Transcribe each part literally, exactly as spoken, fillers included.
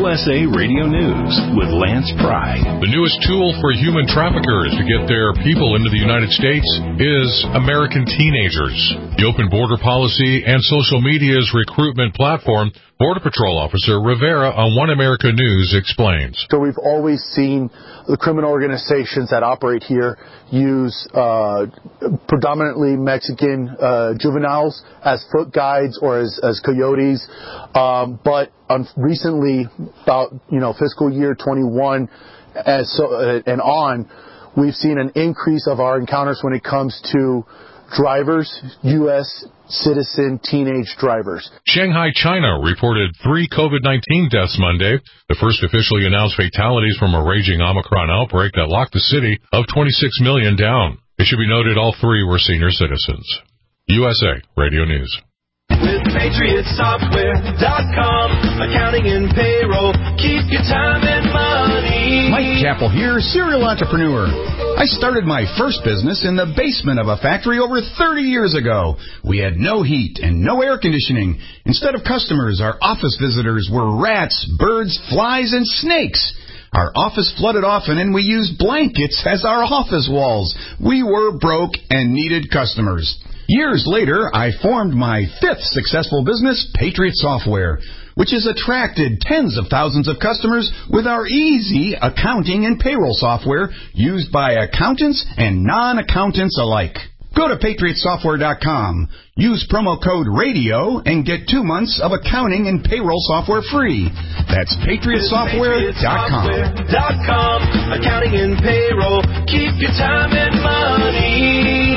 U S A Radio News with Lance Pry. The newest tool for human traffickers to get their people into the United States is American teenagers. The open border policy and social media's recruitment platform, Border Patrol Officer Rivera on One America News explains. So we've always seen the criminal organizations that operate here use uh, predominantly Mexican uh, juveniles as foot guides or as, as coyotes. Um, but um, recently, about you know fiscal year twenty-one as so, uh, and on, we've seen an increase of our encounters when it comes to drivers, U S citizen teenage drivers. Shanghai, China reported three COVID nineteen deaths Monday, the first officially announced fatalities from a raging Omicron outbreak that locked the city of twenty-six million down. It should be noted all three were senior citizens. U S A Radio News. With Patriot Software dot com, accounting and payroll, keep your time and money. Mike Chappell here, serial entrepreneur. I started my first business in the basement of a factory over thirty years ago. We had no heat and no air conditioning. Instead of customers, our office visitors were rats, birds, flies, and snakes. Our office flooded often, and we used blankets as our office walls. We were broke and needed customers. Years later, I formed my fifth successful business, Patriot Software, which has attracted tens of thousands of customers with our easy accounting and payroll software used by accountants and non-accountants alike. Go to Patriot Software dot com, use promo code RADIO, and get two months of accounting and payroll software free. That's Patriot Software dot com. Accounting and payroll, keep your time and money.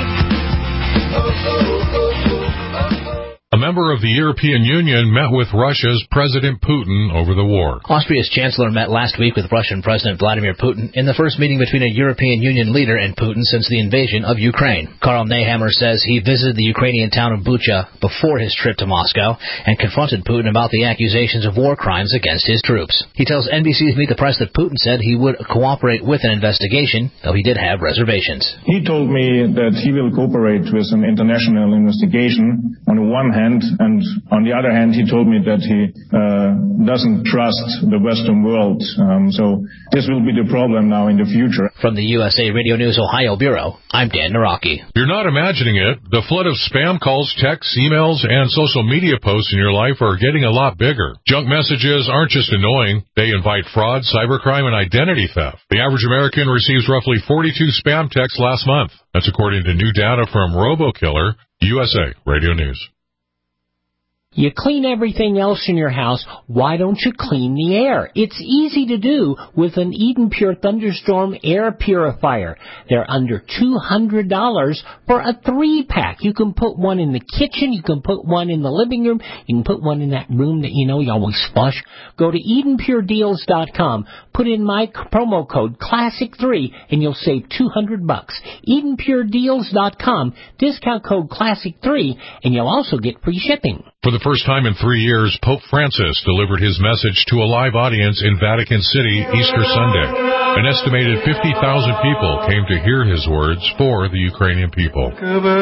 A member of the European Union met with Russia's President Putin over the war. Austria's chancellor met last week with Russian President Vladimir Putin in the first meeting between a European Union leader and Putin since the invasion of Ukraine. Karl Nehammer says he visited the Ukrainian town of Bucha before his trip to Moscow and confronted Putin about the accusations of war crimes against his troops. He tells N B C's Meet the Press that Putin said he would cooperate with an investigation, though he did have reservations. He told me that he will cooperate with an international investigation on the one hand, and on the other hand, he told me that he uh, doesn't trust the Western world. Um, so this will be the problem now in the future. From the U S A Radio News Ohio Bureau, I'm Dan Naraki. You're not imagining it. The flood of spam calls, texts, emails, and social media posts in your life are getting a lot bigger. Junk messages aren't just annoying. They invite fraud, cybercrime, and identity theft. The average American receives roughly forty-two spam texts last month. That's according to new data from RoboKiller, U S A Radio News. You clean everything else in your house, why don't you clean the air? It's easy to do with an Eden Pure Thunderstorm air purifier. They're under two hundred dollars for a three-pack. You can put one in the kitchen, you can put one in the living room, you can put one in that room that you know you always flush. Go to Eden Pure Deals dot com, put in my promo code classic three, and you'll save two hundred bucks. Eden Pure Deals dot com, discount code classic three, and you'll also get free shipping. For the first time in three years, Pope Francis delivered his message to a live audience in Vatican City Easter Sunday. An estimated fifty thousand people came to hear his words for the Ukrainian people.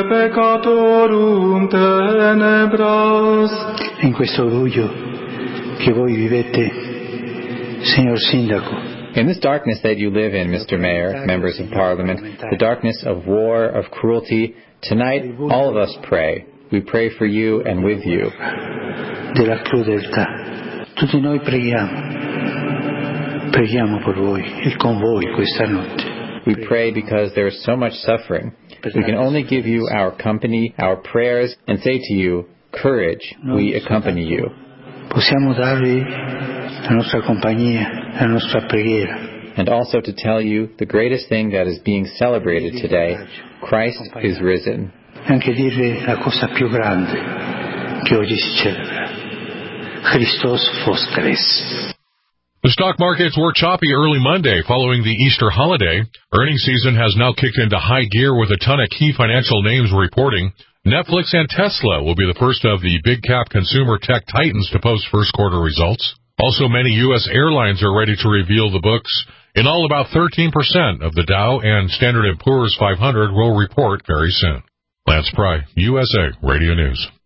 In questo orgoglio che voi vivete, signor Sindaco. In this darkness that you live in, Mister Mayor, members of Parliament, the darkness of war, of cruelty, tonight all of us pray. We pray for you and with you. Della crudeltà. Tutti noi preghiamo. Preghiamo per voi e con voi questa notte. We pray because there is so much suffering. We can only give you our company, our prayers, and say to you, courage, we accompany you. Possiamo darvi la nostra compagnia, la nostra preghiera. And also to tell you the greatest thing that is being celebrated today, Christ is risen. Anche dirvi la cosa più grande che oggi si celebra. Christos Voskres. The stock markets were choppy early Monday following the Easter holiday. Earnings season has now kicked into high gear with a ton of key financial names reporting. Netflix and Tesla will be the first of the big-cap consumer tech titans to post first-quarter results. Also, many U S airlines are ready to reveal the books. In all, about thirteen percent of the Dow and Standard and Poor's five hundred will report very soon. Lance Pry, U S A Radio News.